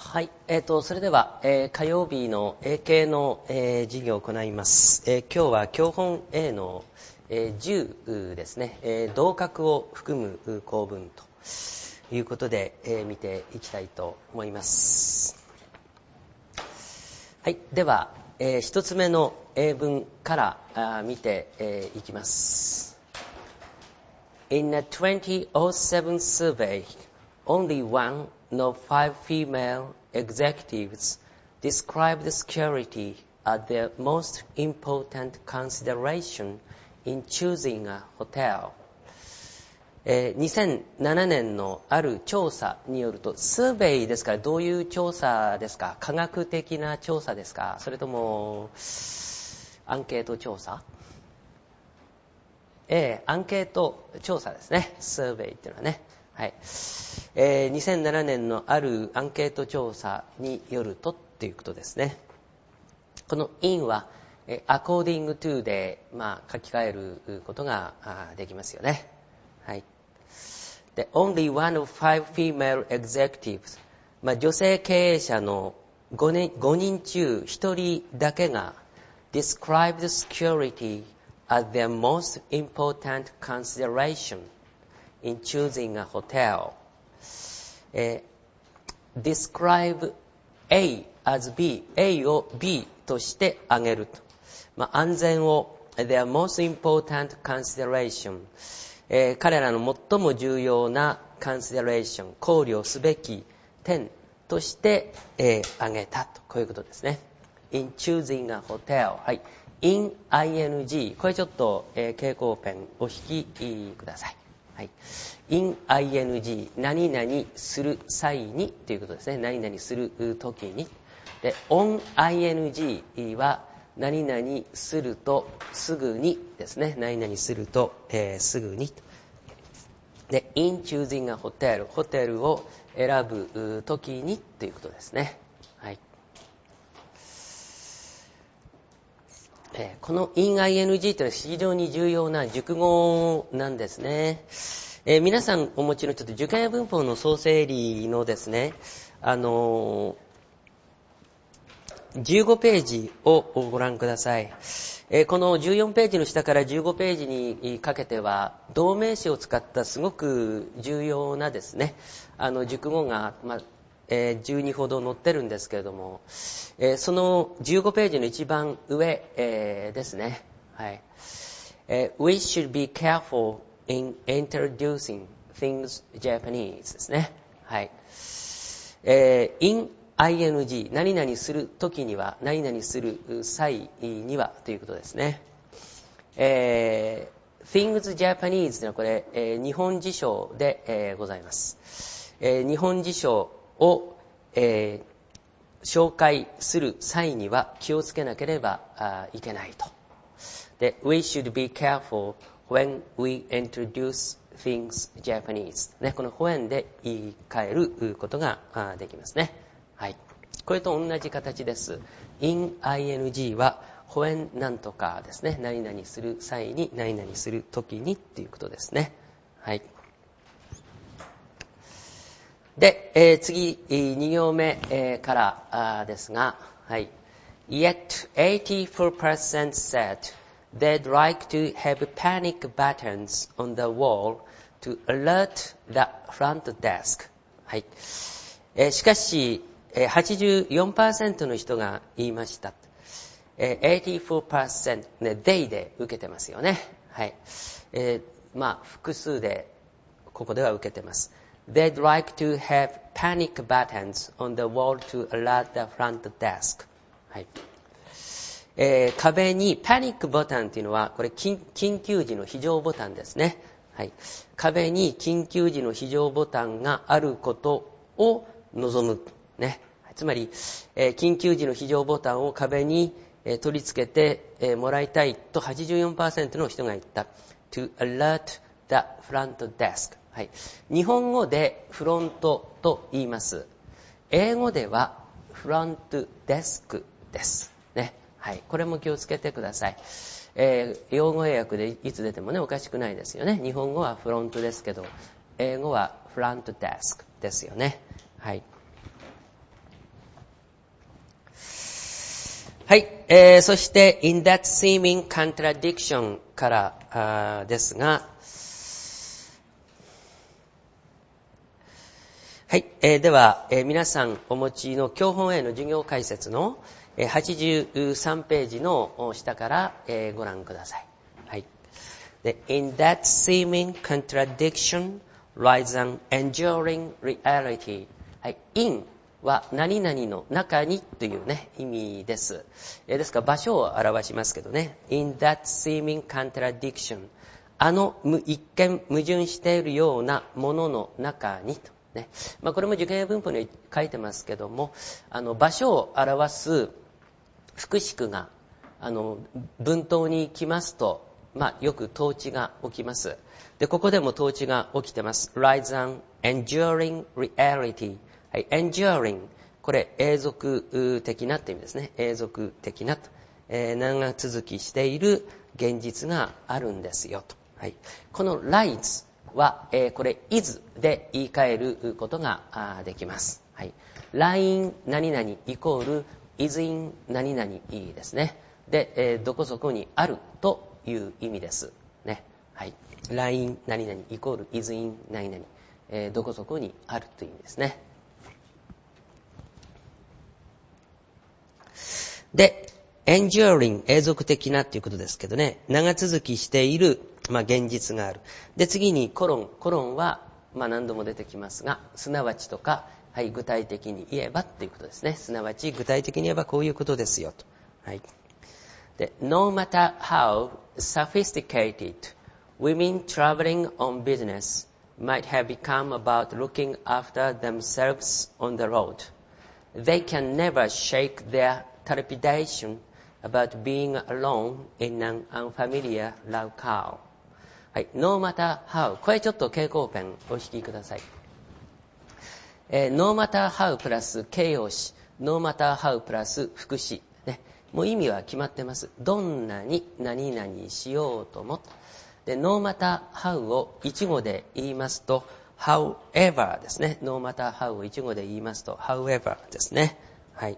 はい、それでは、火曜日の英検の、授業を行います。今日は教本 A の、10ですね、同格を含む構文ということで、見ていきたいと思います。はい、では、一つ目の英文から見て、いきます。In a 2007 survey, only one of 5 female executives described security as their most important consideration in choosing a hotel. 2007年のある調査によると、サーベイですからどういう調査ですか？科学的な調査ですか？それともアンケート調査？アンケート調査ですね。サーベイっていうのはね。はい。2007年のあるアンケート調査によるとっていうことですね。この in は、according to で、書き換えることができますよね。はい。で、only one of 5 female executives、女性経営者の5人中1人だけが described security as their most important consideration in choosing a hotel. Describe A as B、A を B として挙げると。安全を their most important consideration、彼らの最も重要な consideration、考慮すべき点として、挙げたと。こういうことですね。in choosing a hotel。はい。in ing。これちょっと、蛍光ペンお引きください。はい。in ing、何々する際にということですね。何々するときに。で、on ing は何々するとすぐにですね。何々すると、すぐに。で、in choosing a hotel、ホテルを選ぶときにということですね。はい。この in ing というのは非常に重要な熟語なんですね。皆さんお持ちのちょっと受験文法の総整理のですね、15ページをご覧ください。この14ページの下から15ページにかけては動名詞を使ったすごく重要なですね、熟語が、12ほど載ってるんですけれども、その15ページの一番上、ですね。はい。We should be careful in introducing things Japanese ですね。はい。in ing、何々するときには、何々する際にはということですね。things Japanese というのはこれ、日本辞書で、ございます。日本辞書を、紹介する際には気をつけなければいけないと。で、we should be careful when we introduce things Japanese、ね、このwhenで言い換えることができますね。はい。これと同じ形です。in ing は when なんとかですね。何々する際に、何々するときにっていうことですね。はい。で、次、2行目、からですが、はい。Yet 84% said they'd like to have panic buttons on the wall to alert the front desk。はい。しかし、84% の人が言いました。84%、ね、they で受けてますよね。はい。複数で、ここでは受けてます。They'd like to have panic buttons on the wall to alert the front desk。はい。壁にパニックボタンっていうのは、これ緊急時の非常ボタンですね。はい。壁に緊急時の非常ボタンがあることを望む。ね。つまり、緊急時の非常ボタンを壁に、取り付けて、もらいたいと 84% の人が言った。to alert the front desk。はい。日本語でフロントと言います。英語ではフロントデスクです。ね。はい。これも気をつけてください。用語英訳でいつ出てもね、おかしくないですよね。日本語はフロントですけど、英語はフロントデスクですよね。はい。 はい、そして in that seeming contradiction からですが、はい、では、皆さんお持ちの教本への授業解説の、83ページの下から、ご覧ください。はい。で in that seeming contradiction lies an enduring reality。はい。in は何々の中にというね、意味です。ですから場所を表しますけどね。in that seeming contradiction。一見矛盾しているようなものの中にと。ね。これも受験文法に書いてますけども、場所を表す副詞句が、文頭に来ますと、よく統治が起きます。で、ここでも統治が起きてます。lies an enduring reality。はい、enduring。これ、永続的なって意味ですね。永続的なと。長続きしている現実があるんですよと。はい。この lies は、これ is で言い換えることができます。はい。line 何々イコール is in 何々ですね。で、どこそこにあるという意味です。ね。はい。line 何々イコール is in 何々、どこそこにあるという意味ですね。で、enduring 永続的なということですけどね。長続きしている、現実がある。で、次にコロンは、何度も出てきますが、すなわちとか、はい、具体的に言えばということですね。すなわち具体的に言えばこういうことですよと。はい。で、no matter how sophisticated women traveling on business might have become about looking after themselves on the road, they can never shake their trepidation about being alone in an unfamiliar locale. はい。no matter how。これちょっと蛍光ペンお引きください。no matter how プラス形容詞。no matter how プラス副詞。ね。もう意味は決まってます。どんなに何々しようとも。で、no matter how を一語で言いますと、however ですね。no matter how を一語で言いますと、however ですね。はい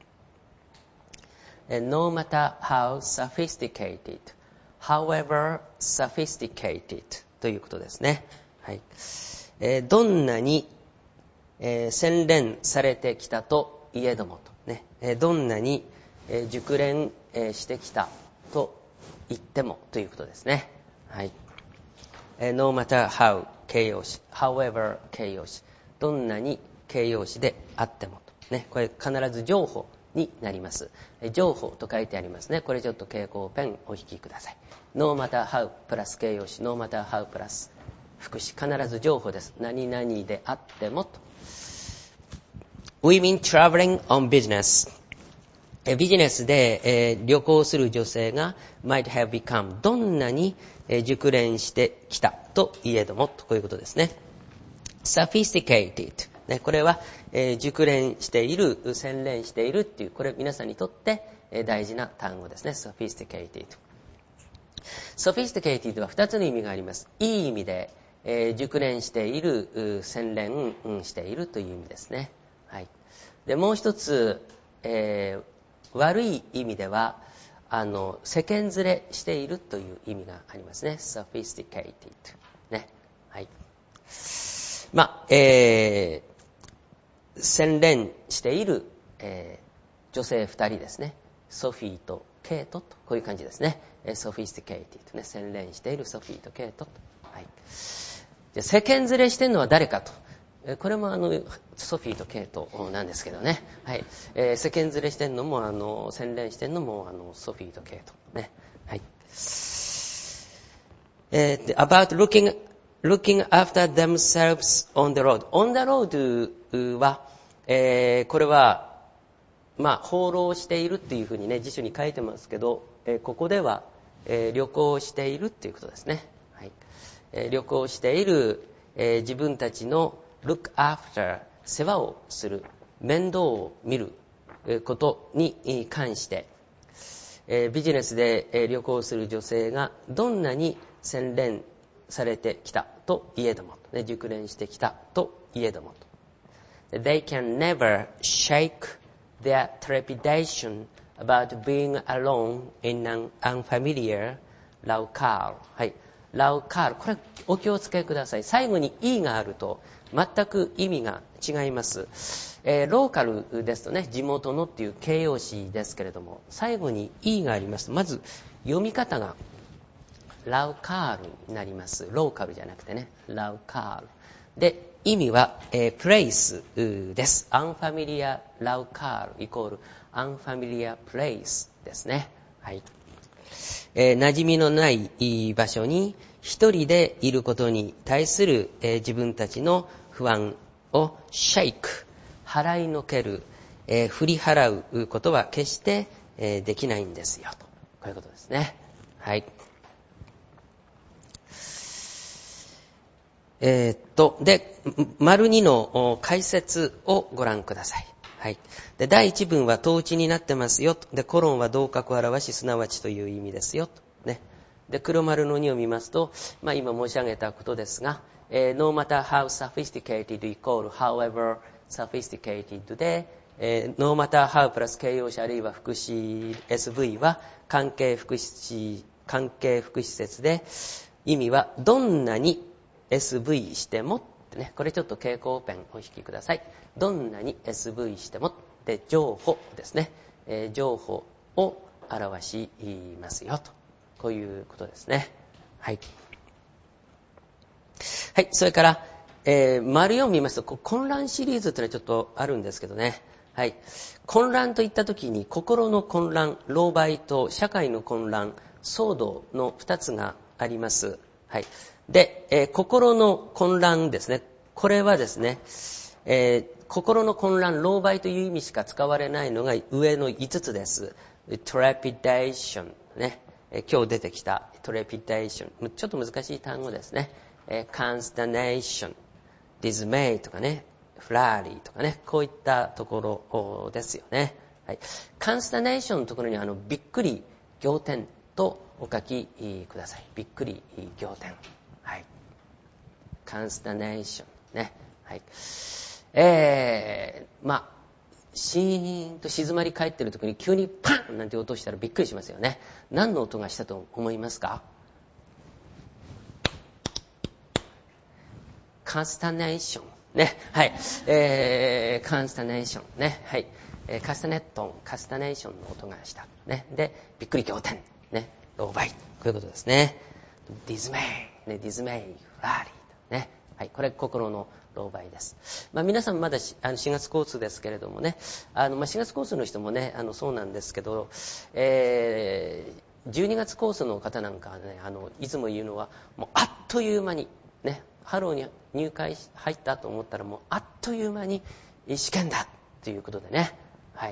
。no matter how sophisticated, however sophisticated ということですね。はい。どんなに、洗練されてきたといえどもとね。どんなに、熟練、してきたと言ってもということですね。はい。no matter how 形容詞、however 形容詞、どんなに形容詞であってもとね。これ必ず情報になります。情報と書いてありますね。これちょっと蛍光ペンお引きください。no matter how プラス形容詞、no matter how プラス副詞、必ず情報です。何々であってもと。Women traveling on business。ビジネスで、旅行する女性が might have become どんなに、熟練してきたといえどもとこういうことですね。sophisticated。ね、これは、熟練している、洗練しているっていう、これ皆さんにとって、大事な単語ですね。sophisticated。sophisticated は2つの意味があります。いい意味で、熟練している、洗練しているという意味ですね。はい。で、もう一つ、悪い意味では、世間連れしているという意味がありますね。sophisticated。ね。はい。洗練している、女性2人ですね。ソフィーとケイトと、こういう感じですね。sophisticated ね。洗練しているソフィーとケイトと。はい。で、世間連れしてるのは誰かと。これもソフィーとケイトなんですけどね。はい。世間連れしてるのも洗練してるのもソフィーとケイトね。はい。about looking after themselves on the road. on the road は、これは放浪しているっていうふうにね辞書に書いてますけど、ここでは、旅行しているっていうことですね。はい。旅行している、自分たちのlook after 世話をする面倒を見ることに関して、ビジネスで旅行する女性がどんなに洗練されてきたといえども、熟練してきたといえども、They can never shake their trepidation about being alone in an unfamiliar locale。はい。locale。これお気をつけください。最後に E があると全く意味が違います。ローカルですとね、地元のっていう形容詞ですけれども、最後に E がありますと、まず読み方がラウカールになります。ローカルじゃなくてね、ラウカール。で、意味は、プレイスです。アンファミリアラウカールイコールアンファミリアプレイスですね。はい。馴染みのない場所に一人でいることに対する、自分たちの不安をシェイク、払いのける、振り払うことは決して、できないんですよと。こういうことですね。はい。で、丸2の解説をご覧ください。はい。で、第一文は統治になってますよ。で、コロンは同格を表し、すなわちという意味ですよ。ね。で、黒丸の2を見ますと、今申し上げたことですが、no matter how sophisticated equal however sophisticated で、no matter how プラス形容詞あるいは副詞 SV は関係副詞節で、意味はどんなにSV してもってね、これちょっと蛍光ペンお引きください。どんなに SV してもって情報ですね、情報を表しますよと、こういうことですね。はい。はい、それから、丸4を見ますと、混乱シリーズというのはちょっとあるんですけどね。はい。混乱といったときに、心の混乱、狼狽と社会の混乱、騒動の2つがあります。はい。で、心の混乱ですね。これはですね、心の混乱、狼狽という意味しか使われないのが上の5つです。trepidation ね。今日出てきた trepidation。ちょっと難しい単語ですね。consternation、dismay とかね、flurry とかね、こういったところですよね。はい。consternation のところにびっくり、仰天とお書きください。びっくり、仰天。はい。consternation ね。はい。シーンと静まり返っているときに急にパンなんて音したらびっくりしますよね。何の音がしたと思いますか？カンスタネーションね。はい。カンスタネーションね。はい。カスタネーションの音がしたね。で、びっくり仰天ね。狼狽、こういうことですね。ディズメイね、ディズメイ、フラーリーね。はい、これ心の狼狽です。皆さんまだ4月コースですけれどもね、4月コースの人もね、そうなんですけど、12月コースの方なんかはね、いつも言うのは、もうあっという間に、ね、ハローに入ったと思ったらもうあっという間に試験だということでね、はい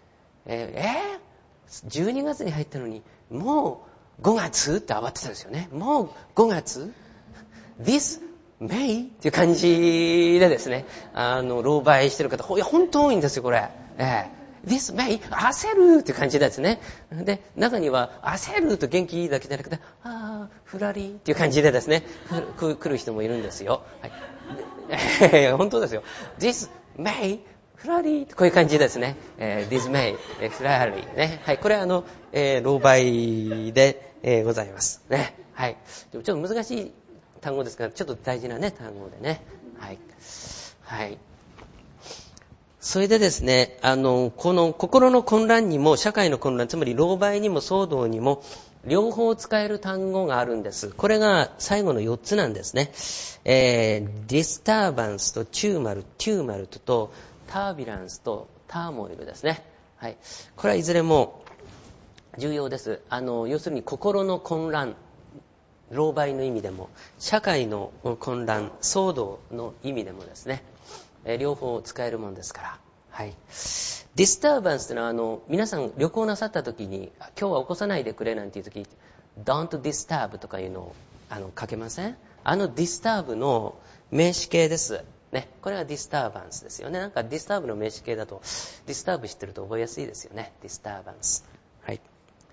。12月に入ったのに、もう5月って慌てたんですよね。もう5月 ?This May? っていう感じでですね、狼狽してる方、本当多いんですよ、これ。This May? 焦るっていう感じですね。で、中には焦ると元気いいだけじゃなくて、フラリーっていう感じでですね、来る人もいるんですよ。はい、本当ですよ。This May? フラリーってこういう感じですね。This May? フラリーね。はい、これは狼狽で、ございますね。はい。でもちょっと難しい単語ですから、ちょっと大事なね、単語でね。はい。はい。それでですね、この心の混乱にも社会の混乱、つまり狼狽にも騒動にも両方使える単語があるんです。これが最後の4つなんですね。disturbance とテューマルトとタービランスとターモイルですね。はい。これはいずれも重要です。要するに心の混乱、狼狽の意味でも、社会の混乱、騒動の意味でもですね、両方使えるもんですから。はい。ディスターバンスというのは、皆さん旅行なさった時に、今日は起こさないでくれなんていう時、don't disturb とかいうのを書けません？ディスターブの名詞形です。ね。これはディスターバンスですよね。なんかディスターブの名詞形だと、ディスターブ知ってると覚えやすいですよね。ディスターバンス。はい。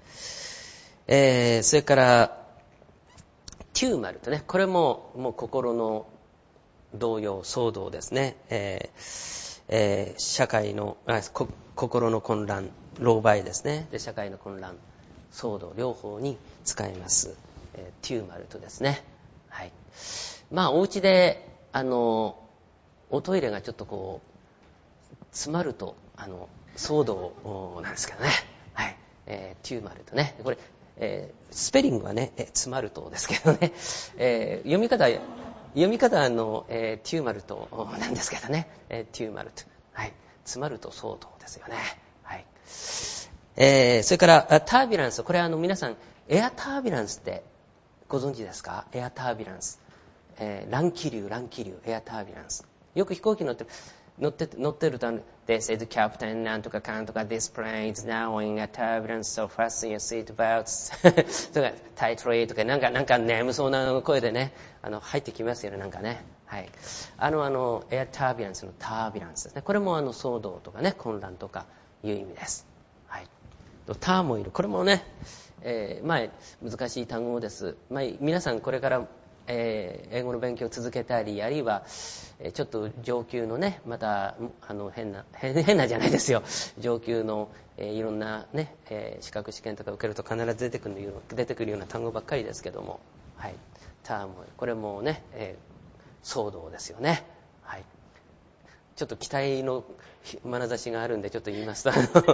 それから、テューマルとね、これもう心の動揺、騒動ですね。 社会の心の混乱、狼狽ですね。で、社会の混乱、騒動、両方に使えます。テューマルトですね。はい。お家で、おトイレがちょっとこう、詰まると、騒動なんですけどね。はい。テューマルトね。これ、スペリングはね、詰まるとですけどね。読み方はテューマルトなんですけどね。テューマルト。はい。詰まると騒動ですよね。はい。それから、タービュランス。これ皆さん、エアタービュランスってご存知ですか？エアタービュランス。乱気流、エアタービュランス。よく飛行機乗ってると、They say the captain なんとかかんとか This plane is now in a turbulence so fasten your seat belts とか tightly とかなんか眠そうな声でね、入ってきますよね、なんかね。はい。エアタービュランスのタービュランスですね。これも騒動とかね、混乱とかいう意味です。はい。ターモイル、これもね、難しい単語です。皆さんこれから英語の勉強を続けたり、あるいはちょっと上級のね、また変なじゃないですよ、上級のいろんなね、資格試験とか受けると必ず出てくるような単語ばっかりですけども、はい、ターモイル、これもね、騒動ですよね。はい。ちょっと期待の眼差しがあるんでちょっと言いますと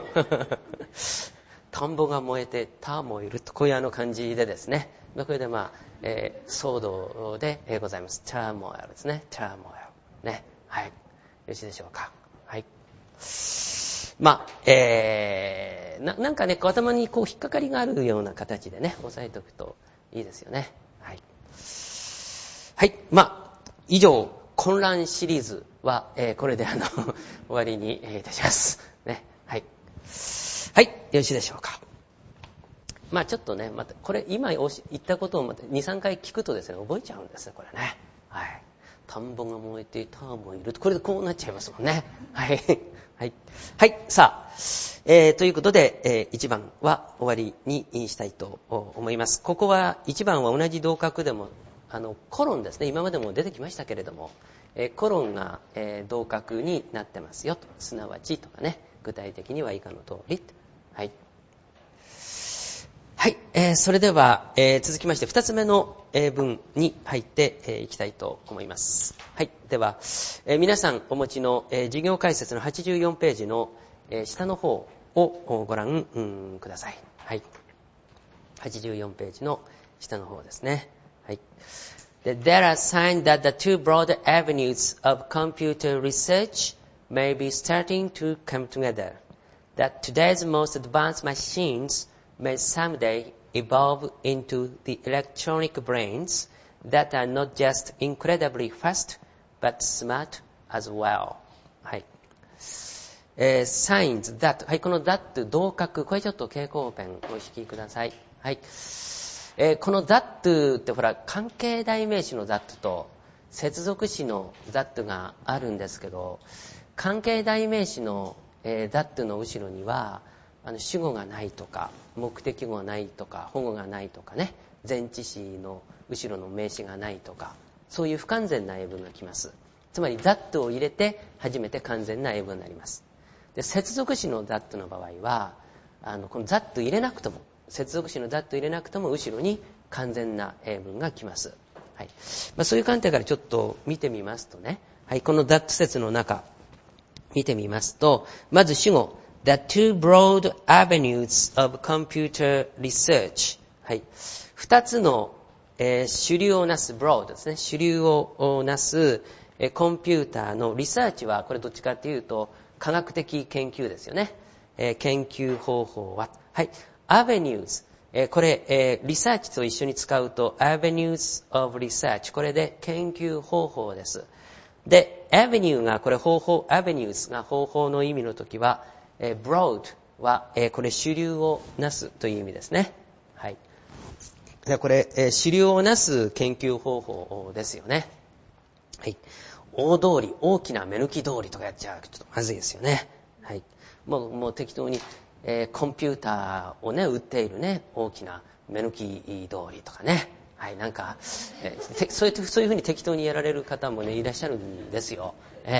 田んぼが燃えてターモイルとこういう感じでですね、これで騒動でございます。ターモイルですね。ターモイルね。はい。よろしいでしょうか。はい。なんかね、頭にこう引っかかりがあるような形でね、押さえておくといいですよね。はい。はい。以上、混乱シリーズは、これで終わりにいたします。ね。はい。はい。よろしいでしょうか。ちょっとね、また、これ、今言ったことをまた2、3回聞くとですね、覚えちゃうんですね、これね。はい。田んぼが燃えて、ターもいる。これでこうなっちゃいますもんね。はい。はい。はい。さあ、ということで、1番は終わりにしたいと思います。ここは、1番は同じ同格でも、コロンですね。今までも出てきましたけれども、コロンが、同格になってますよと。すなわちとかね。具体的には以下の通り。はい。はい。それでは、続きまして2つ目の文に入っていきたいと思います。はい。では、皆さんお持ちの授業解説の84ページの下の方をご覧ください。はい。84ページの下の方ですね。はい。There are signs that the two broad avenues of computer research may be starting to come together. That today's most advanced machines may someday evolve into the electronic brains that are not just incredibly fast, but smart as well. はい。signs that はい、この that 同格、これちょっと蛍光ペンお引きください。はい。この that ってほら、関係代名詞の that と接続詞の that があるんですけど、関係代名詞のthat の後ろには主語がないとか目的語がないとか保語がないとかね、前置詞の後ろの名詞がないとか、そういう不完全な英文が来ます。つまり that を入れて初めて完全な英文になります。で、接続詞の that の場合はこの that 入れなくとも、接続詞の that 入れなくとも後ろに完全な英文が来ます。はい。そういう観点からちょっと見てみますとね、はい、この that 節の中見てみますと、まず主語The two broad avenues of computer research。はい。二つの、主流をなす broad ですね。主流をなす、コンピューターのリサーチは、これどっちかというと、科学的研究ですよね。研究方法は。はい。avenues。これ、リサーチと一緒に使うと、avenues of research。これで研究方法です。で、avenue が、これ方法、avenues が方法の意味のときは、broad は、これ主流をなすという意味ですね。はい。でこれ、主流をなす研究方法ですよね。はい。大通り、大きな目抜き通りとかやっちゃうとちょっとまずいですよね。はい。もう適当に、コンピューターをね、売っているね、大きな目抜き通りとかね。はい。なんか、そういうふうに適当にやられる方もね、いらっしゃるんですよ。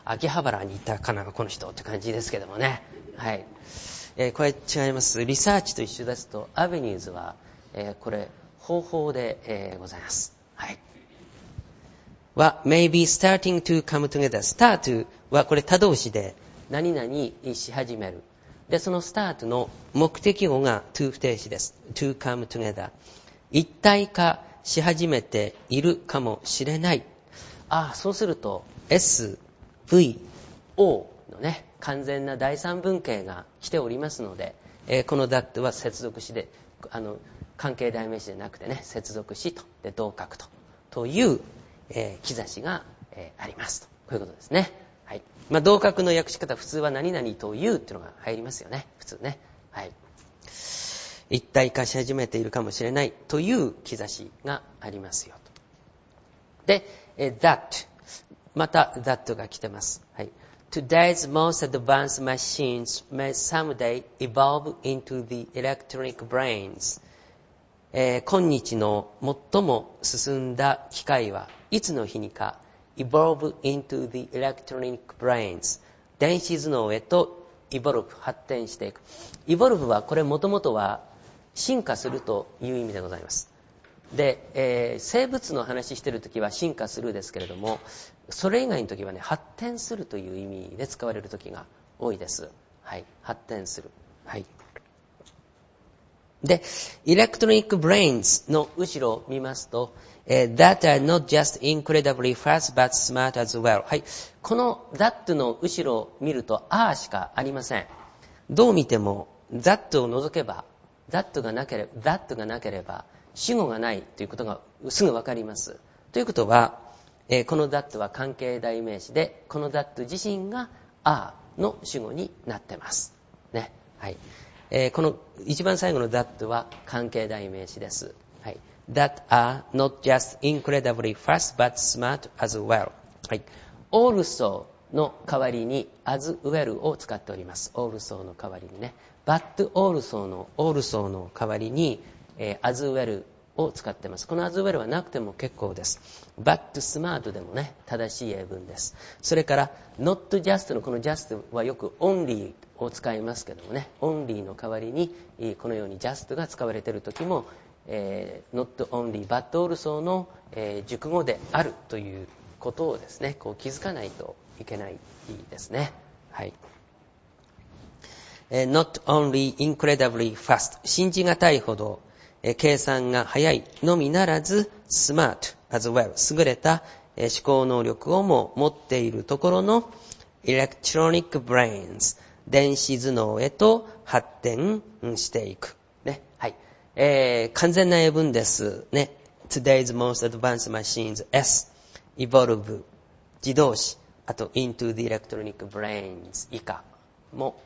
秋葉原にいたかな、この人って感じですけどもね。はい。これ違います。リサーチと一緒ですと、アベニューズは、これ、方法で、ございます。はい。は、may be starting to come together. start は、これ他動詞で、何々し始める。で、その start の目的語が to 不定詞です。to come together。一体化し始めているかもしれない。そうすると、S、V、O のね、完全な第三文型が来ておりますので、この that は接続詞で、関係代名詞でなくてね、接続詞と、で、同格という、兆しが、ありますと。こういうことですね。はい。同格の訳し方、普通は何々というっていうのが入りますよね。普通ね。はい。一体化し始めているかもしれないという兆しがありますよと。で、that。また that が来てます。はい。Today's most advanced machines may someday evolve into the electronic brains. 今日の最も進んだ機械はいつの日にか evolve into the electronic brains 電子頭脳へと evolve 発展していく。evolve はこれもともとは進化するという意味でございます。で、生物の話しているときは進化するですけれども、それ以外のときはね、発展するという意味で使われるときが多いです。はい、発展する。はい。で、electronic brains の後ろを見ますと、that are not just incredibly fast but smart as well。はい。この that の後ろを見ると、しかありません。どう見ても、that を除けば、that がなければ、主語がないということがすぐわかります。ということは、この that は関係代名詞で、この that 自身が are の主語になってます。ね。はい。この一番最後の that は関係代名詞です。はい。that are not just incredibly fast but smart as well。はい。also の代わりに as well を使っております。also の代わりにね。but also の代わりに、as well を使っています。この as well はなくても結構です。but smart でもね、正しい英文です。それから not just のこの just はよく only を使いますけどもね、only の代わりにこのように just が使われている時も、not only but also の、熟語であるということをですね、こう気づかないといけないですね。はい。not only incredibly fast 信じがたいほど、計算が早いのみならず smart as well 優れた、思考能力をも持っているところの electronic brains 電子頭脳へと発展していく。ね。はい。完全な英文です。ね。Today's most advanced machines S evolve 自動詞あと into the electronic brains 以下も、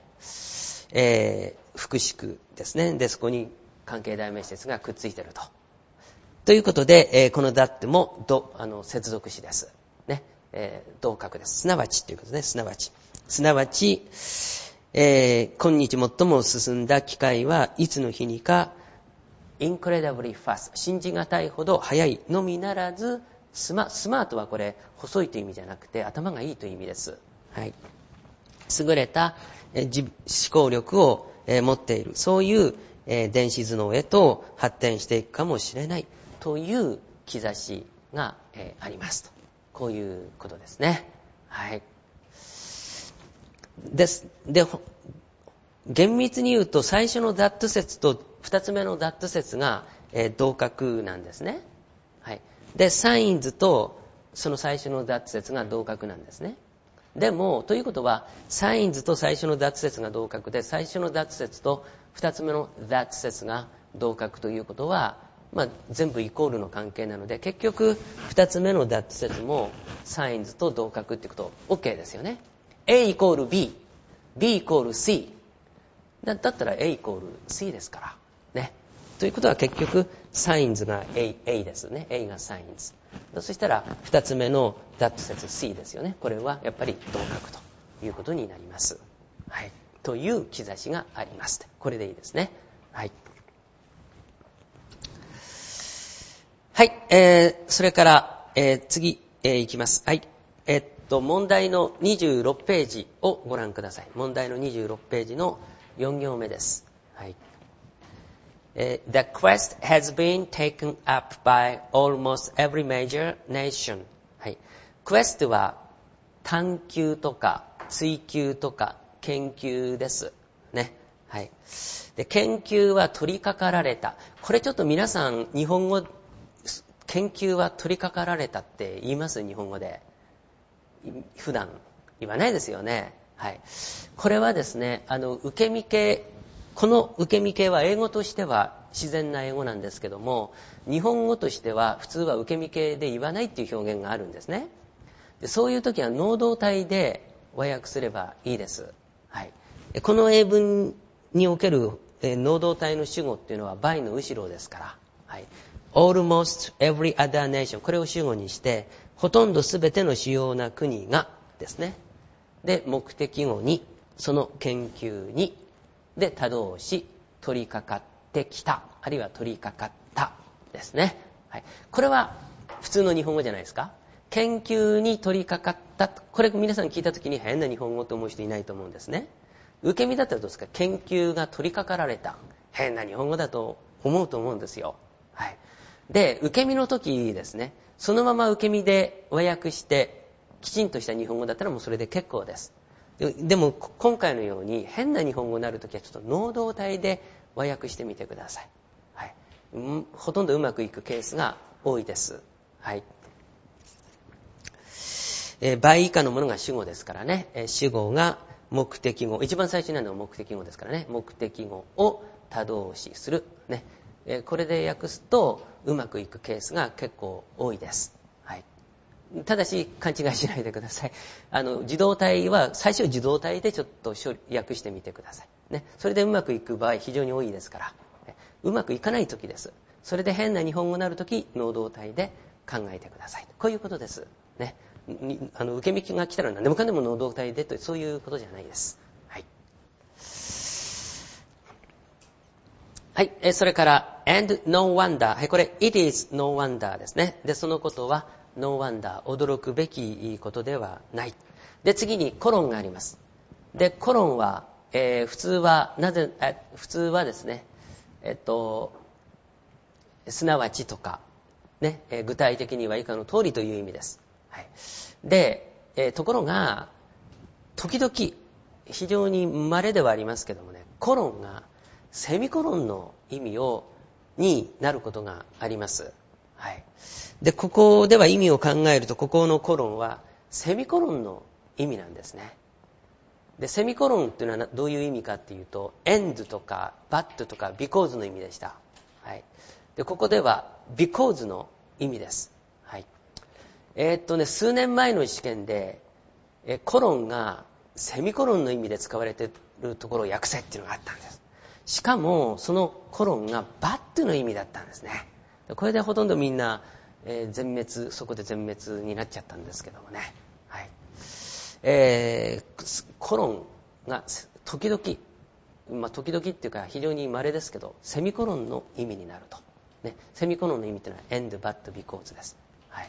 副詞句ですね。で、そこに関係代名詞ですがくっついていると。ということで、この that も接続詞です。ね。同格です。すなわちということですね。すなわち、今日最も進んだ機械はいつの日にか incredibly fast 信じがたいほど速いのみならずスマートはこれ細いという意味じゃなくて頭がいいという意味です。はい。優れた思考力を持っているそういう電子頭脳へと発展していくかもしれないという兆しがありますと。こういうことですね。はい。で、厳密に言うと最初の that 説と二つ目の that 説が、同格なんですね。はい。で、signs とその最初の that 説が同格なんですね。でも、ということは、signs と最初の that 説が同格で、最初の that 説と二つ目の that 説が同格ということは、全部イコールの関係なので、結局、二つ目の that 説も signs と同格ってこと OK ですよね。A イコール B、B イコール C。だったら A イコール C ですから。ね。ということは結局、signs が A ですね。A が signs。そしたら、二つ目の that 説 C ですよね。これはやっぱり同格ということになります。はい。という兆しがあります。これでいいですね。はい。はい。それから、次、いきます。はい。 問題の26ページをご覧ください。問題の26ページの4行目です。はい。The quest has been taken up by almost every major nation. はい。quest は探求とか追求とか研究です。ね。はい。で、研究は取り掛かられた。これちょっと皆さん日本語、研究は取り掛かられたって言います？日本語で。普段言わないですよね。はい。これはですね、受け身形、この受け身形は英語としては自然な英語なんですけども、日本語としては普通は受け身形で言わないっていう表現があるんですね。で、そういう時は能動体で和訳すればいいです。はい。この英文における能動体の主語っていうのは by の後ろですから、はい。almost every other nation、 これを主語にしてほとんどすべての主要な国がですね。で、目的語にその研究にで他動詞取り掛かってきた、あるいは取り掛かったですね。はい。これは普通の日本語じゃないですか。研究に取り掛かった、これ皆さん聞いたときに変な日本語と思う人いないと思うんですね。受け身だったらどうですか？研究が取り掛かられた、変な日本語だと思うと思うんですよ。はい。で、受け身の時ですね、そのまま受け身で和訳してきちんとした日本語だったらもうそれで結構です。でも今回のように変な日本語になるときはちょっと能動体で和訳してみてください。はい。ほとんどうまくいくケースが多いです。はい。倍以下のものが主語ですからね。主語が目的語。一番最初になるのは目的語ですからね。目的語を他動詞する。ね。これで訳すとうまくいくケースが結構多いです。はい。ただし勘違いしないでください。受動体は最初受動体でちょっと訳してみてください。ね。それでうまくいく場合非常に多いですから。うまくいかない時です。それで変な日本語になる時、能動体で考えてください。こういうことです。ね。受け身が来たら何でもかんでも能動体でと、そういうことじゃないです。はい。はい。それから、and no wonder。はい。これ、it is no wonder ですね。で、そのことは、no wonder。驚くべきことではない。で、次に、コロンがあります。で、コロンは、普通はですね、すなわちとか、ね、具体的には以下の通りという意味です。はい。で、ところが、時々、非常に稀ではありますけどもね、コロンがセミコロンの意味になることがあります。はい。で、ここでは意味を考えると、ここのコロンはセミコロンの意味なんですね。で、セミコロンっていうのはどういう意味かっていうと、end とか but とか because の意味でした。はい。で、ここでは because の意味です。はい。数年前の試験で、コロンがセミコロンの意味で使われているところを訳せっていうのがあったんです。しかも、そのコロンがバットの意味だったんですね。これでほとんどみんな、そこで全滅になっちゃったんですけどもね。はい。コロンが時々っていうか非常に稀ですけど、セミコロンの意味になると。ね、セミコロンの意味というのは end, but, because です。はい。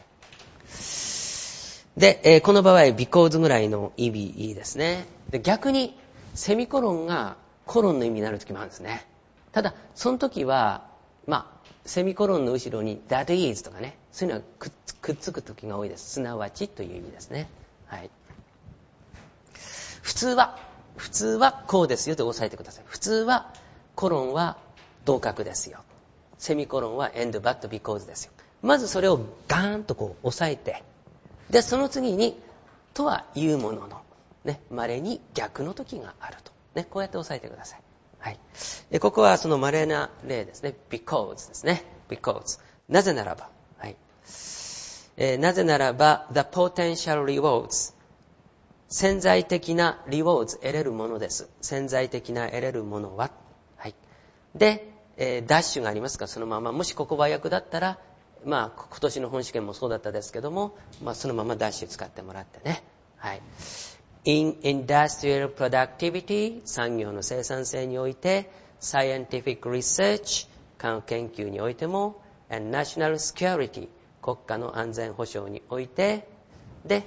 で、この場合 because ぐらいの意味ですね。で、逆にセミコロンがコロンの意味になるときもあるんですね。ただその時はセミコロンの後ろに that is とかね、そういうのがくっつく時が多いです。すなわちという意味ですね。はい。普通はこうですよと押さえてください。普通はコロンは同格ですよ。セミコロンは end, but, because ですよ。まずそれをガーンと押さえて、で、その次に、とは言うものの、ね、稀に逆の時があると。ね、こうやって押さえてください。はい。で、ここはその稀な例ですね。because ですね。because。なぜならば。はい。なぜならば、the potential rewards。潜在的な rewards 得れるものです。潜在的な得れるものは。はい。で、ダッシュがありますから、そのまま、もしここ和訳だったら、今年の本試験もそうだったですけども、そのままダッシュ使ってもらってね。はい。in industrial productivity、産業の生産性において、scientific research、科学研究においても、and national security、国家の安全保障において、で、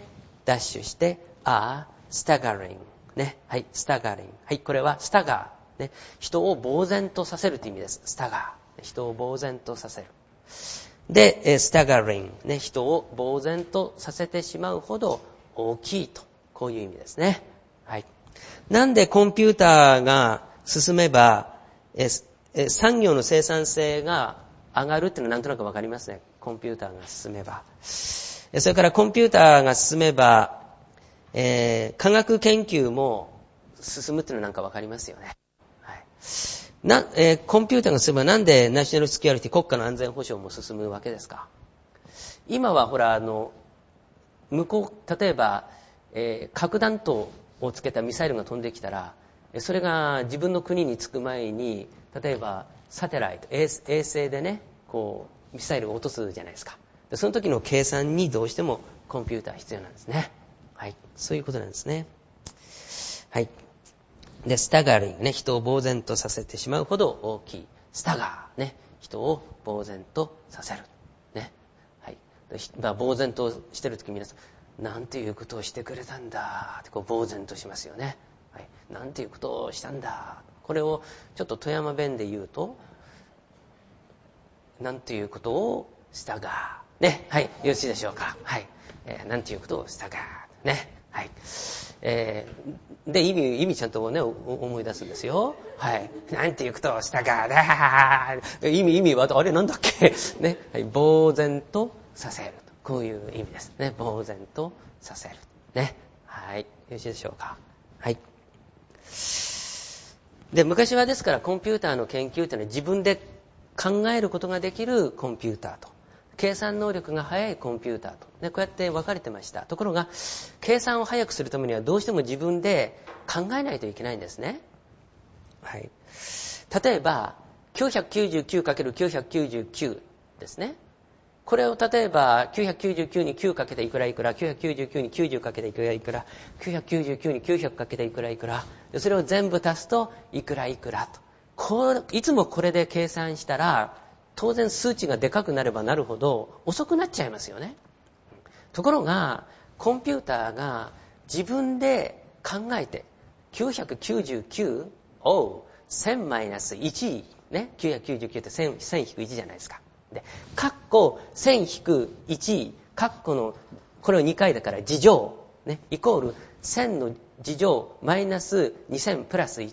ダッシュして、staggering。ね。はい、staggering。はい、これはスタガー。ね。人を呆然とさせるという意味です。スタガー。人を呆然とさせる。で、staggering。ね。人を呆然とさせてしまうほど大きいと。こういう意味ですね。はい。なんでコンピューターが進めば、産業の生産性が上がるっていうのはなんとなくわかりますね。コンピューターが進めば。それからコンピューターが進めば、科学研究も進むっていうのはなんかわかりますよね。はい。コンピューターが進めばなんでナショナルセキュリティ、国家の安全保障も進むわけですか。今はほら、向こう、例えば、核弾頭をつけたミサイルが飛んできたら、それが自分の国に着く前に、例えばサテライト、衛星でね、こう、ミサイルを落とすじゃないですか。その時の計算にどうしてもコンピューター必要なんですね。はい。そういうことなんですね。はい。で、スタガリングね、人を呆然とさせてしまうほど大きい。スタガーね、人を呆然とさせる。ね。はい。呆然としてる時皆さん、なんていうことをしてくれたんだってこう呆然としますよね。はい。なんていうことをしたんだ。これをちょっと富山弁で言うと、なんていうことをしたが。ね。はい。よろしいでしょうか。はい。なんていうことをしたが。ね。はい。で、意味ちゃんとね、思い出すんですよ。はい。なんていうことをしたが。意味は、あれなんだっけね。はい。呆然とさせる。こういう意味ですね。呆然とさせる。ね。はい。よろしいでしょうか。はい。で、昔はですからコンピューターの研究というのは自分で考えることができるコンピューターと、計算能力が速いコンピューターと、ね、こうやって分かれてました。ところが、計算を速くするためにはどうしても自分で考えないといけないんですね。はい。例えば、999×999 ですね。これを例えば、999に9かけていくらいくら、999に90かけていくらいくら、999に900かけていくらいくら、それを全部足すといくらいくらと。いつもこれで計算したら、当然数値がでかくなればなるほど遅くなっちゃいますよね。ところが、コンピューターが自分で考えて、999を1000マイナス1、ね、999って1000引く1じゃないですか。で、カッコ1000引く1、カッコの、これを2回だから次乗、ね、イコール1000の次乗マイナス2000プラス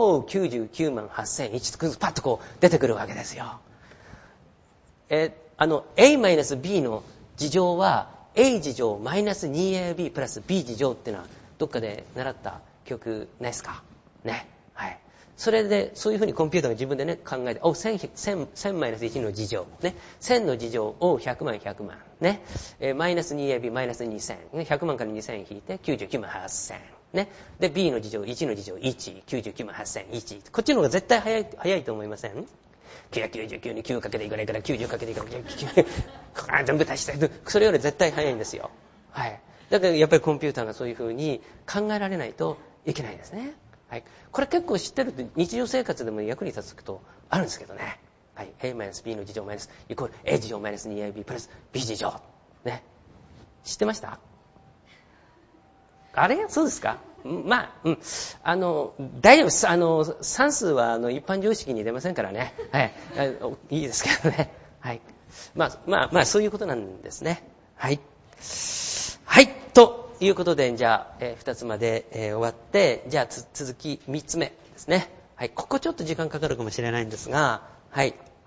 1、99万8001とパッとこう出てくるわけですよ。A-B の次乗は A 次乗マイナス 2AB プラス B 次乗っていうのはどっかで習った記憶ないですかね。はい。それで、そういうふうにコンピューターが自分でね、考えて、1000マイナス1の次乗。ね。1000の次乗を100万、100万。ね。マイナス 2AB、マイナス2000。100万から2000引いて、99万8000。ね。で、B の次乗、1の次乗、1。99万8000、1。こっちの方が絶対早いと思いません？999に9かけていくらいから90かけていくらい全部足したい。それより絶対早いんですよ。はい。だからやっぱりコンピューターがそういうふうに考えられないといけないんですね。はい。これ結構知ってると日常生活でも役に立つことあるんですけどね。はい。A-B の次乗マイナスイコール A 次乗マイナス 2AB プラス B 次乗。ね。知ってました？あれそうですか？まあ、大丈夫です。算数は一般常識に出ませんからね。はい。いいですけどね。はい。まあ、そういうことなんですね。はい。はい。ということで、じゃあ、2つまで、終わって、じゃあ続き3つ目ですね。はい。ここちょっと時間かかるかもしれないんですが、はい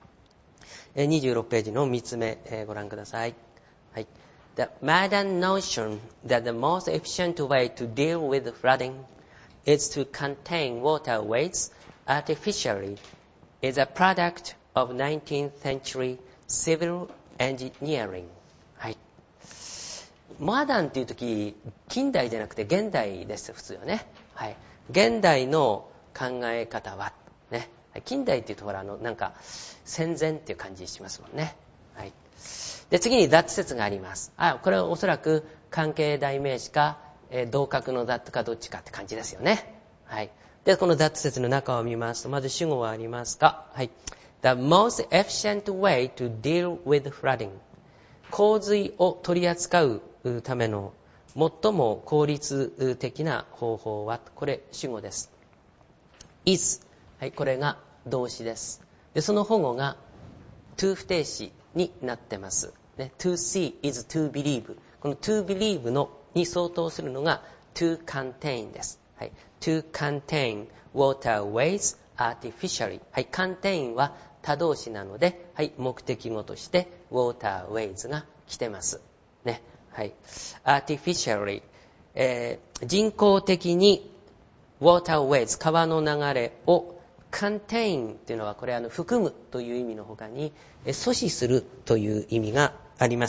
。26ページの3つ目、ご覧ください。はい。The modern notion that the most efficient way to deal with flooding is to contain waterways artificially is a product of 19th century civil engineering. はい。モダンっていうとき、近代じゃなくて現代です、普通はね。はい。現代の考え方は、ね。近代っていうとほら、なんか、戦前っていう感じしますもんね。はい。で、次にthat説があります。これはおそらく関係代名詞か、同格のthatかどっちかって感じですよね。はい。で、このthat説の中を見ますと、まず主語はありますか？はい。The most efficient way to deal with flooding. 洪水を取り扱うための最も効率的な方法は、これ主語です。is、はい、これが動詞です。で、その保護が to 不定詞になってます。ね、to see is to believe。この to believe のに相当するのが to contain です。はい、to contain waterways artificially。はい、contain は他動詞なので、はい、目的語として waterways が来てます。ね、はい、artificially、人工的に waterways 川の流れを contain というのはこれ含むという意味の他に阻止するという意味があります。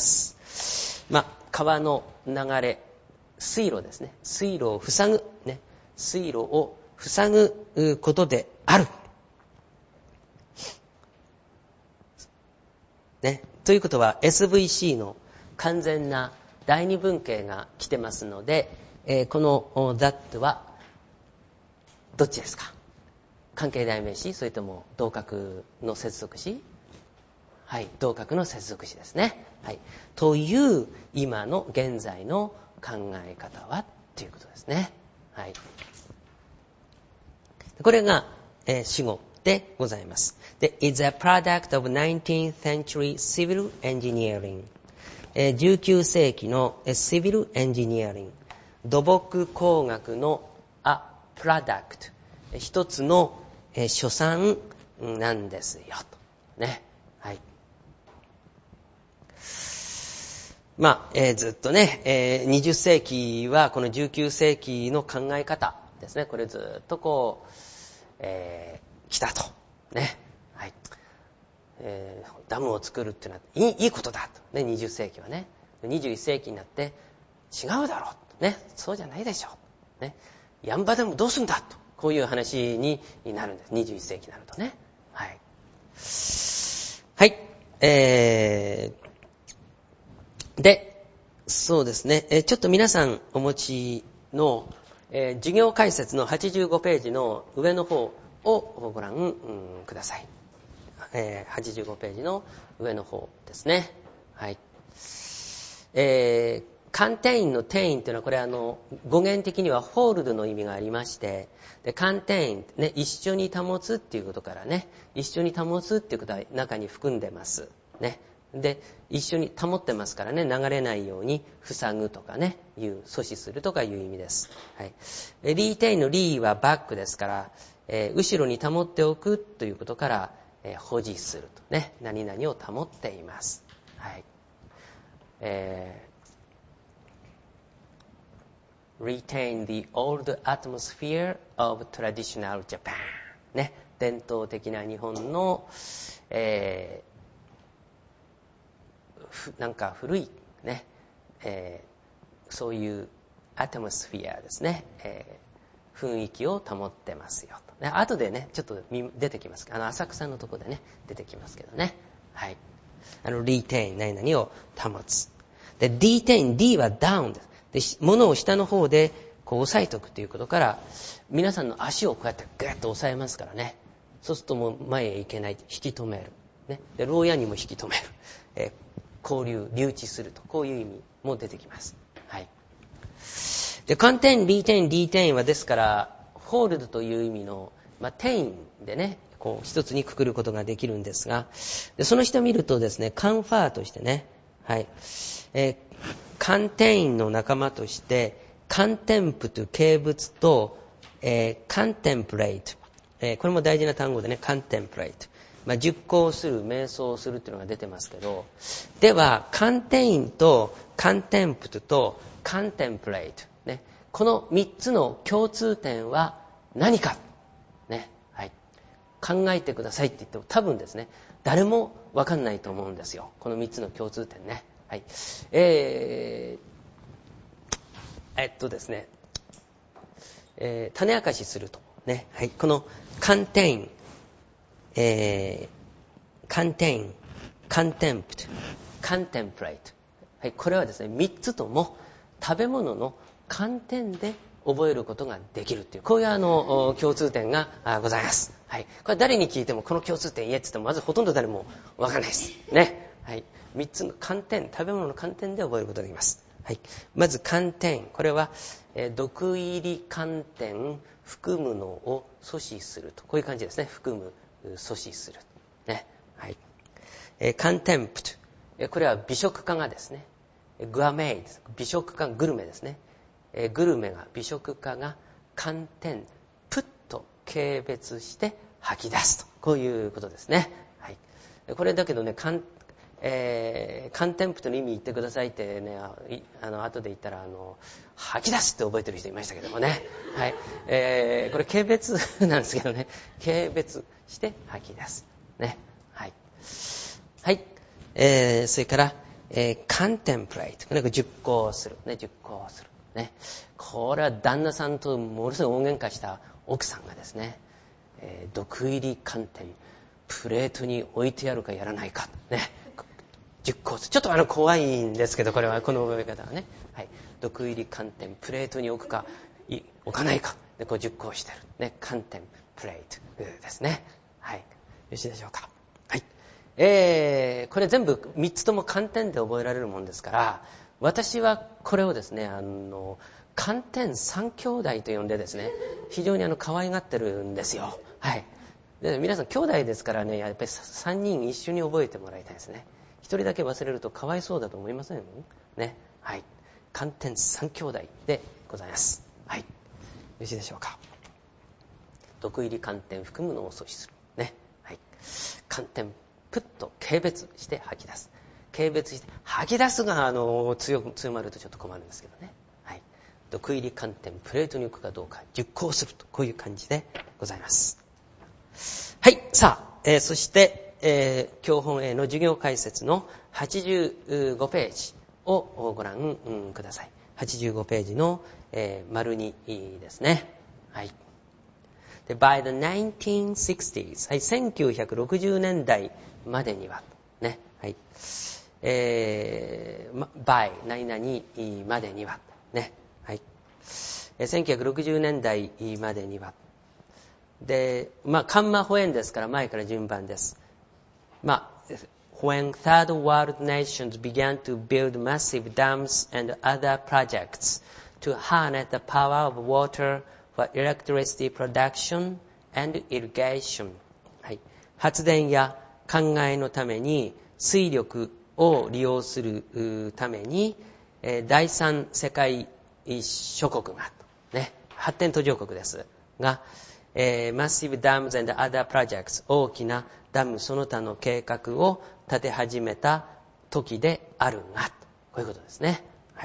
川の流れ、水路ですね。水路を塞ぐ、ね、水路を塞ぐことである。ね、ということは SVC の完全な第二文型が来てますので、この that はどっちですか？関係代名詞、それとも同格の接続詞？はい、同格の接続詞ですね。はい、という今の現在の考え方はということですね。はい、これが、主語でございます。で、is a product of 19th century civil engineering。19世紀のシビルエンジニアリング、土木工学のa product、一つの所産なんですよとね。はい。ずっとね、20世紀はこの19世紀の考え方ですね。これずっとこう、来たとね。はい。ダムを作るっていうのはいいことだとね。20世紀はね。21世紀になって違うだろうね。そうじゃないでしょうね。ヤンバでもどうするんだと、こういう話になるんです。21世紀になるとね。はい。はい。で、そうですね。ちょっと皆さんお持ちの、授業解説の85ページの上の方をご覧、ください。85ページの上の方ですね。はい。カンテインのテインというのはこれ語源的にはホールドの意味がありまして、でカンテイン、ね、一緒に保つっていうことからね、一緒に保つっていうことは中に含んでますね。で一緒に保ってますからね、流れないように塞ぐとかね、阻止するとかいう意味です。はい。リーテインのリーはバックですから、後ろに保っておくということから、保持するとね、何々を保っています。はい。retain the old atmosphere of traditional Japan ね、伝統的な日本の、なんか古いね、そういうアトモスフィアですね、雰囲気を保ってますよと、ね、後でねちょっと出てきます、浅草のところでね出てきますけどね。はい。retain 何々を保つ。で detain、 D は down です。で物を下の方でこう押さえておくということから、皆さんの足をこうやってグッと押さえますからね。そうするともう前へ行けない、引き止める、ね、で牢屋にも引き止める、交流、留置すると、こういう意味も出てきます。はい。で、カンテイン、リーテイン、リーテインはですから、ホールドという意味の、テインでね、こう一つにくくることができるんですが、でその下を見るとですね、カンファーとしてね、はい、カンテインの仲間として、カンテンプという形物と、カンテンプレイト、これも大事な単語でね、カンテンプレイト。熟考する、瞑想するっていうのが出てますけど、では、カンテインとカンテンプトとカンテンプレイト、ね、この3つの共通点は何か、ね、はい、考えてくださいって言っても多分ですね、誰も分かんないと思うんですよ。この3つの共通点ね。はい。ですね、種明かしすると。ね、はい。このカンテイン、カンテイン、カンテンプト、カンテンプレイト。はい。これはですね、3つとも食べ物の観点で覚えることができるっていう、こういう共通点がございます。はい。これ誰に聞いてもこの共通点言えって言ってもまずほとんど誰もわからないです。ね。はい。3つの観点、食べ物の観点で覚えることができます。 はい。まず観点。これは、毒入り観点、含むのを阻止すると。こういう感じですね。含む、阻止する。ね。はい。コンテンプト。これは美食家がですね。グアメイです。美食家、グルメですね。グルメが、美食家が、コンテンプッと軽蔑して吐き出すと。こういうことですね。はい。これだけどね、コンテンプトの意味言ってくださいってね、後で言ったら、吐き出すって覚えてる人いましたけどもね。はい。これ軽蔑なんですけどね。軽蔑して吐き出す。ね。はい。はい。それから、contemplate。熟考する。ね、熟考する。ね。これは旦那さんとものすごい大喧嘩した奥さんがですね、毒入り寒天、プレートに置いてやるかやらないか。ね。熟考する。ちょっと怖いんですけど、これは、この覚え方はね。はい。毒入り寒天、プレートに置くか、置かないか。で、こう熟考してる。ね。寒天、プレートですね。はい。よろしいでしょうか。はい。これ全部3つとも寒天で覚えられるもんですから、私はこれをですね、寒天三兄弟と呼んでですね、非常に可愛がってるんですよ。はい。で、皆さん兄弟ですからね、やっぱり3人一緒に覚えてもらいたいですね。1人だけ忘れるとかわいそうだと思いませんね。はい。寒天三兄弟でございます。はい。よろしいでしょうか。毒入り寒天含むのを阻止する。ね。はい。寒天プッと軽蔑して吐き出す。軽蔑して吐き出すが強まるとちょっと困るんですけどね。はい。毒入り寒天プレートに置くかどうか熟考すると、こういう感じでございます。はい。さあ、そして、教本 A の授業解説の85ページをご覧ください。85ページの、丸2ですね。はい。で By the 1960s、はい、1960年代までには、ね、はい、by 何々までには、ね、はい、1960年代までには、で、カンマホエンですから前から順番です。When third world nations began to build massive dams and other projects to harness the power of water for electricity production and irrigation、はい、発電や灌漑のために水力を利用するために、第三世界諸国が、ね、発展途上国ですが、massive dams and other projects 大きなダムその他の計画を立て始めた時であるが、こういうことですね。はい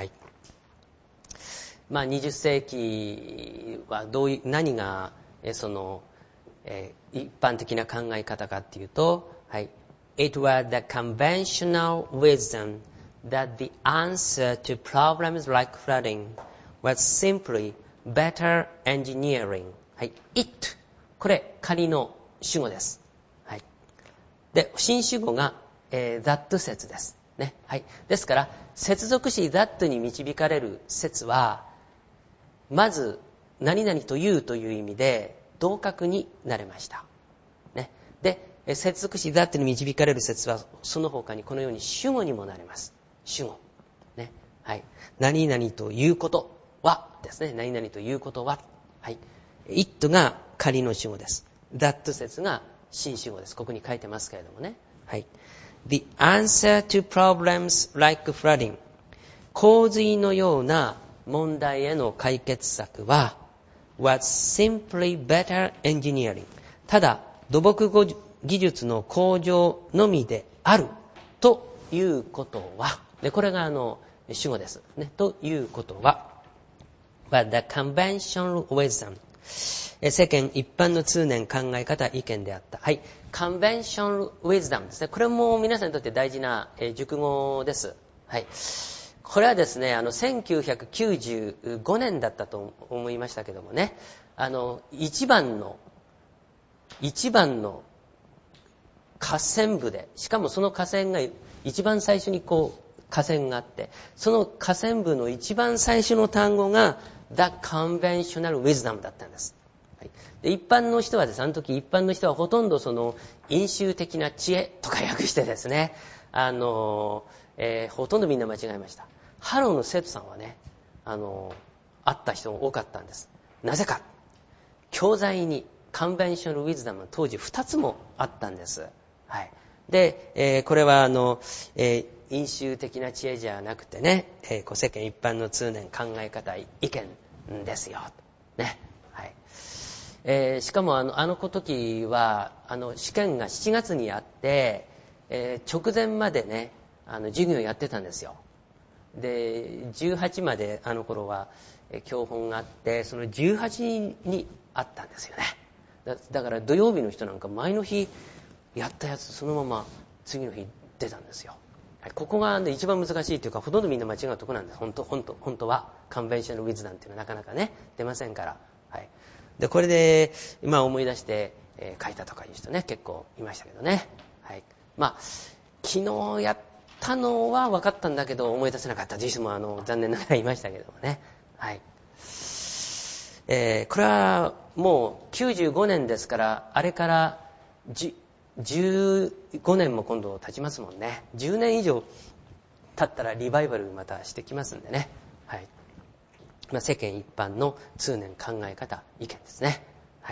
。20世紀は何が一般的な考え方かっていうと、はい。It was the conventional wisdom that the answer to problems like flooding was simply better engineering。はい。it。これ、仮の主語です。はい。で、新主語が、that 説です。ね。はい。ですから、接続詞 that に導かれる説は、まず、何々というという意味で、同格になれました。ね。で、接続詞 that に導かれる説は、その他にこのように主語にもなれます。主語。ね。はい。何々ということはですね。何々ということは。はい。it が仮の主語です。that 説が新主語です。ここに書いてますけれどもね。はい。The answer to problems like flooding。洪水のような問題への解決策は was simply better engineering。ただ、土木技術の向上のみであるということは、でこれが主語です。ね。ということは、but the conventional wisdom。世間一般の通念考え方意見であった。はい。conventional wisdom ですね。これも皆さんにとって大事な、熟語です。はい。これはですね、1995年だったと思いましたけどもね、一番の河川部で、しかもその河川が一番最初に河川があって、その河川部の一番最初の単語が The Conventional Wisdom だったんです。はい、で一般の人はですね、あの時一般の人はほとんどその因習的な知恵とか訳してですね、ほとんどみんな間違えました。 ハローの生徒さんはね、会った人が多かったんです。なぜか。教材にカンベンショナルウィズダムは当時2つもあったんです。はい。で、これは因習的な知恵じゃなくてね、世間一般の通念考え方意見ですよ。ね。はい。しかもあの時は試験が7月にあって、直前までね授業やってたんですよ。で18まであの頃は教本があって、その18にあったんですよね。だから土曜日の人なんか前の日やったやつそのまま次の日出たんですよ。ここが、ね、一番難しいというか、ほとんどみんな間違うところなんです。本当はカンベンショナルウィズダムっていうのはなかなかね出ませんから。はい。でこれで今思い出して、書いたとかいう人ね結構いましたけどね。はい。まあ昨日やったのは分かったんだけど思い出せなかったという人も残念ながらいましたけどもね。はい。これはもう95年ですから、あれから15年も今度経ちますもんね。10年以上経ったらリバイバルまたしてきますんでね。はい。世間一般の通念考え方意見ですね。はい。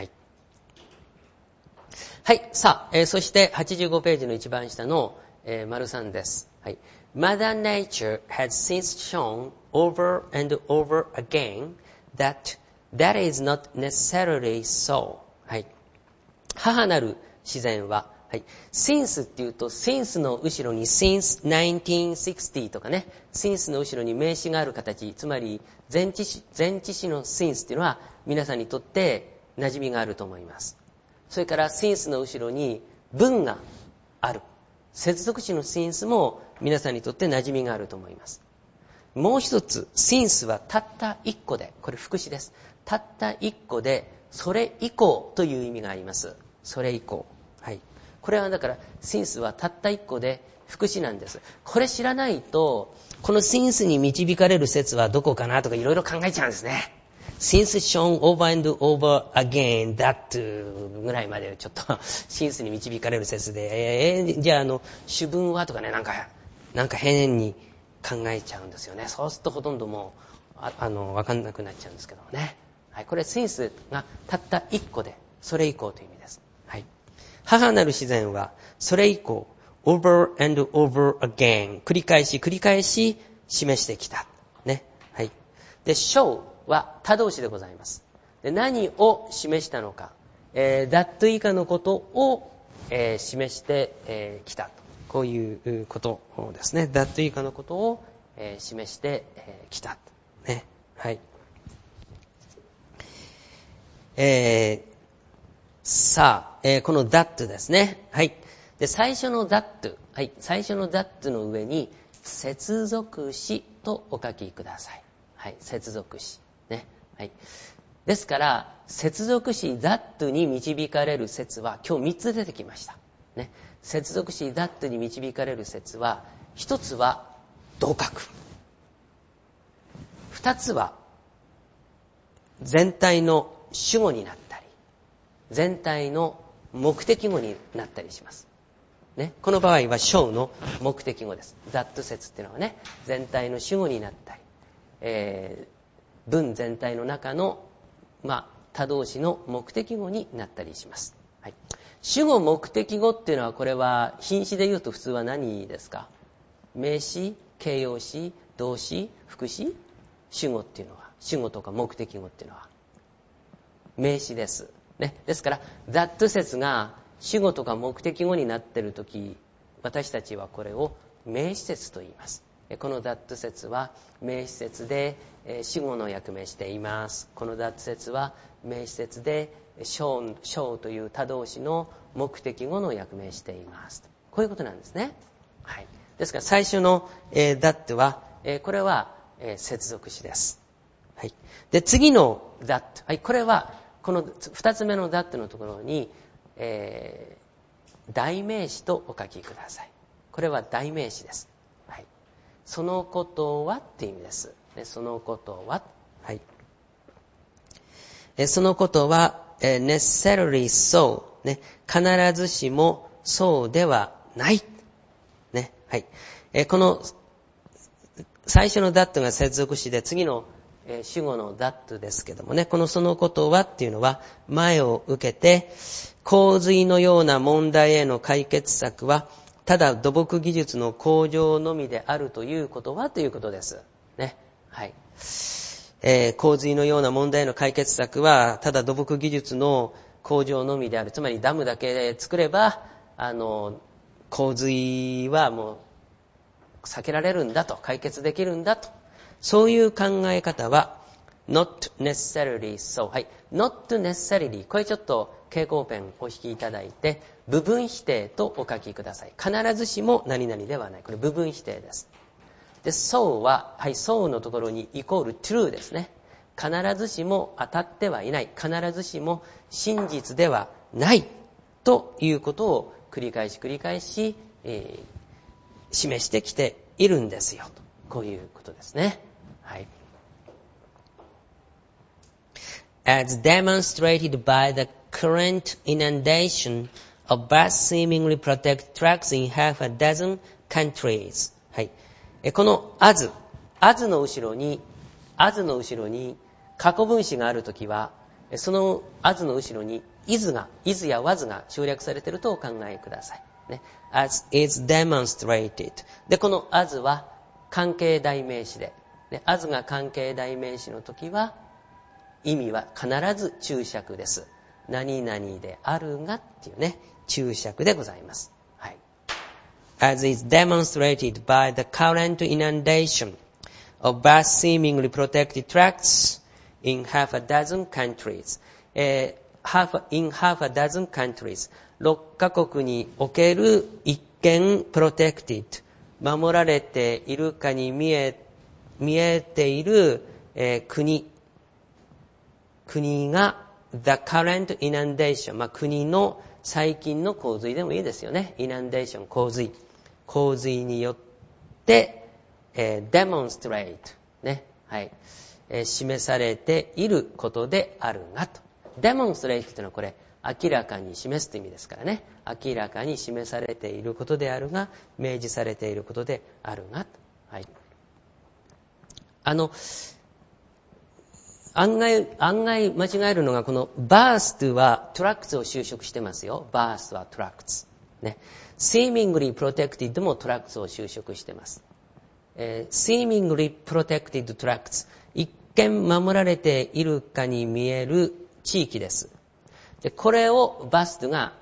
はい。さあ、そして85ページの一番下の、丸3です。はい。Mother Nature has since shown over and over again that is not necessarily so. はい。母なる自然は、はい。since っていうと、since の後ろに since 1960とかね、since の後ろに名詞がある形、つまり前置詞の since っていうのは皆さんにとって馴染みがあると思います。それから since の後ろに文がある。接続詞の since も皆さんにとって馴染みがあると思います。もう一つ、since はたった一個で、これ副詞です。たった一個で、それ以降という意味があります。それ以降。はい。これはだから、since はたった一個で副詞なんです。これ知らないと、この since に導かれる説はどこかなとかいろいろ考えちゃうんですね。since shown over and over again that ぐらいまでちょっとsince に導かれる説で、じゃあ主文はとかね、なんか変に考えちゃうんですよね。そうするとほとんどもうわかんなくなっちゃうんですけどね。はい、これsinceがたった一個でそれ以降という意味です。はい。母なる自然はそれ以降 over and over again 繰り返し示してきた。ね。はい。で、show は他動詞でございます。で、何を示したのか、that 以下のことを、示してきた。こういうことですね。that 以下のことを、示してきた。ね。はい。さあ、この that ですね。はい。で、最初の that。はい。最初の that の上に接続詞とお書きください。はい。接続詞。ね。はい。ですから、接続詞 that に導かれる説は今日3つ出てきました。ね。接続詞 that に導かれる説は、一つは同格。二つは全体の主語になったり、全体の目的語になったりします。ね。この場合は show の目的語です。that 説っていうのはね、全体の主語になったり、文全体の中の、他動詞の目的語になったりします。はい。主語目的語っていうのは、これは品詞で言うと普通は何ですか？名詞、形容詞、動詞、副詞？主語っていうのは、主語とか目的語っていうのは名詞です。ね。ですから、that 説が主語とか目的語になっているとき、私たちはこれを名詞説と言います。この that 説は名詞説で主語の役目しています。この that 説は名詞説で show という他動詞の目的語の役目しています。こういうことなんですね。はい。ですから最初のthat はこれは接続詞です。はい。で次の that、はい、これはこの二つ目の that のところに、代名詞とお書きください。これは代名詞です。はい。そのことはっていう意味です。ね、そのことは、はい。そのことは、necessarily so、ね、必ずしもそうではない。ね、はい。この最初の that が接続詞で、次の主語の that ですけどもね、このそのことはっていうのは、前を受けて、洪水のような問題への解決策は、ただ土木技術の向上のみであるということはということです。ね。はい。洪水のような問題への解決策は、ただ土木技術の向上のみである。つまりダムだけで作れば、洪水はもう避けられるんだと、解決できるんだと。そういう考え方は、not necessarily so。はい。not necessarily。これちょっと蛍光ペンお引きいただいて、部分否定とお書きください。必ずしも何々ではない。これ部分否定です。で、so は、はい、so のところにイコール true ですね。必ずしも当たってはいない。必ずしも真実ではないということを繰り返し、示してきているんですよ。こういうことですね。はい。As demonstrated by the current inundation of vast seemingly protected tracts in half a dozen countries。はい。この as の後ろに過去分詞があるときは、その as の後ろに is や was が省略されているとお考えください。ね、as is demonstrated。で、この as は関係代名詞で、ね、as が関係代名詞のときは、意味は必ず注釈です。何々であるがっていうね、注釈でございます。はい。As is demonstrated by the current inundation of vast seemingly protected tracts in half a dozen countries. in half a dozen countries. 6カ国における一見 protected 守られているかに見えている、国が the current inundation、国の最近の洪水でもいいですよね。inundation 洪水によって、demonstrate ね、はい、示されていることであるがと。demonstrate というのはこれ明らかに示すという意味ですからね。明らかに示されていることであるが、明示されていることであるがと。はい。案外間違えるのがこの burst は tracts を修飾してますよ。burst は tracts。ね。seemingly protected も tracts を修飾してます。seemingly protected tracts。一見守られているかに見える地域です。で、これを burst が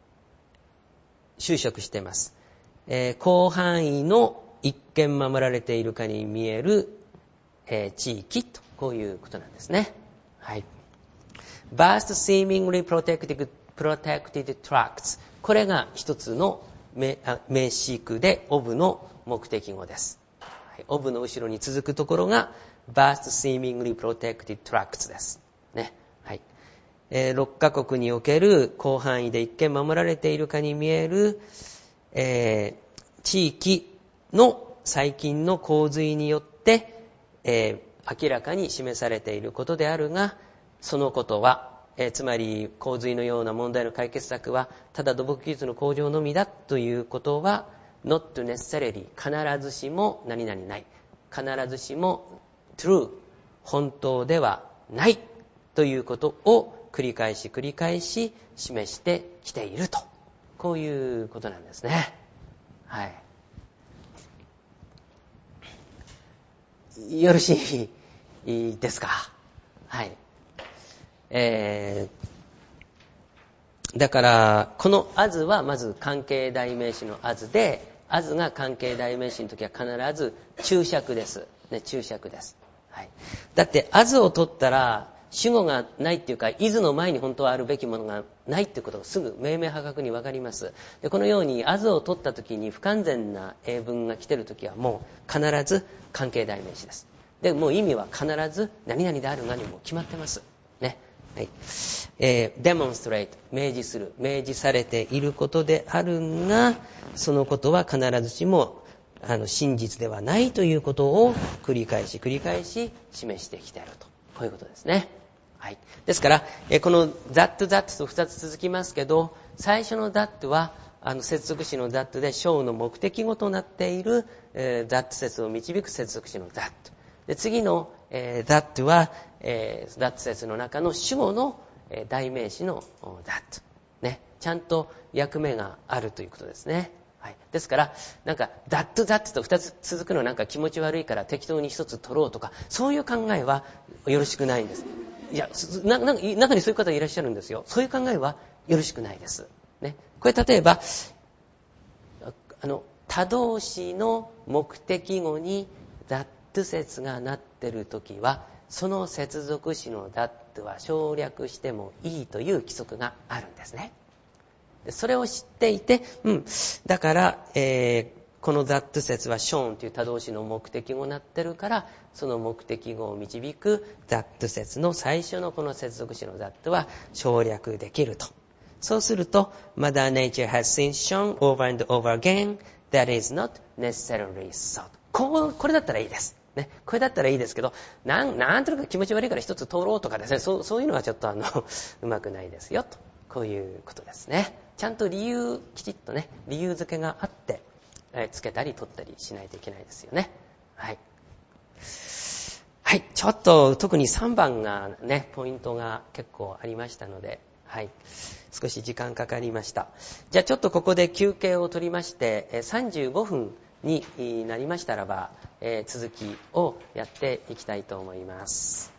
修飾しています。広範囲の一見守られているかに見える、地域と。こういうことなんですね。はい。vast seemingly protected tracts。これが一つの名詞句で、of の目的語です。はい、of の後ろに続くところが vast seemingly protected tracts です。ね。はい。6カ国における広範囲で一見守られているかに見える、地域の最近の洪水によって、明らかに示されていることであるが、そのことは、つまり洪水のような問題の解決策はただ土木技術の向上のみだということは not necessarily 必ずしも何々ない、必ずしも true 本当ではないということを繰り返し示してきていると、こういうことなんですね。はい。よろしいですか。はい。だから、この as はまず関係代名詞の as で、as が関係代名詞の時は必ず注釈です。ね、注釈です。はい。だって、as を取ったら、主語がないっていうか、is の前に本当はあるべきものがないっていうことがすぐ明々白々にわかります。で、このように as を取った時に不完全な英文が来てる時はもう必ず関係代名詞です。で、もう意味は必ず何々であるがにも決まってます。ね。はい。demonstrate、明示する、明示されていることであるが、そのことは必ずしも真実ではないということを繰り返し示してきていると。こういうことですね。はい。ですから、この that と2つ続きますけど、最初の that は接続詞の that で shall の目的語となっている、that 節を導く接続詞の that。で、次の、that は、that 節の中の主語の、代名詞の that。ね。ちゃんと役目があるということですね。はい。ですから、なんか、that と2つ続くのはなんか気持ち悪いから適当に1つ取ろうとか、そういう考えはよろしくないんです。いや、中にそういう方いらっしゃるんですよ。そういう考えはよろしくないです。ね。これ例えば、他動詞の目的語に that 節がなってるときは、その接続詞の that は省略してもいいという規則があるんですね。それを知っていて、だから、この that 節は shown という他動詞の目的語になってるから、その目的語を導く that 節の最初のこの接続詞の that は省略できると。そうすると、Mother Nature has since shown over and over again that is not necessarily so。これだったらいいです。ね。これだったらいいですけど、なんとなく気持ち悪いから一つ通ろうとかですね、そういうのはちょっとうまくないですよと。こういうことですね。ちゃんときちっとね、理由付けがあって、つけたり取ったりしないといけないですよね。はい。はい。ちょっと特に3番がね、ポイントが結構ありましたので、はい。少し時間かかりました。じゃあちょっとここで休憩を取りまして、35分になりましたらば、続きをやっていきたいと思います。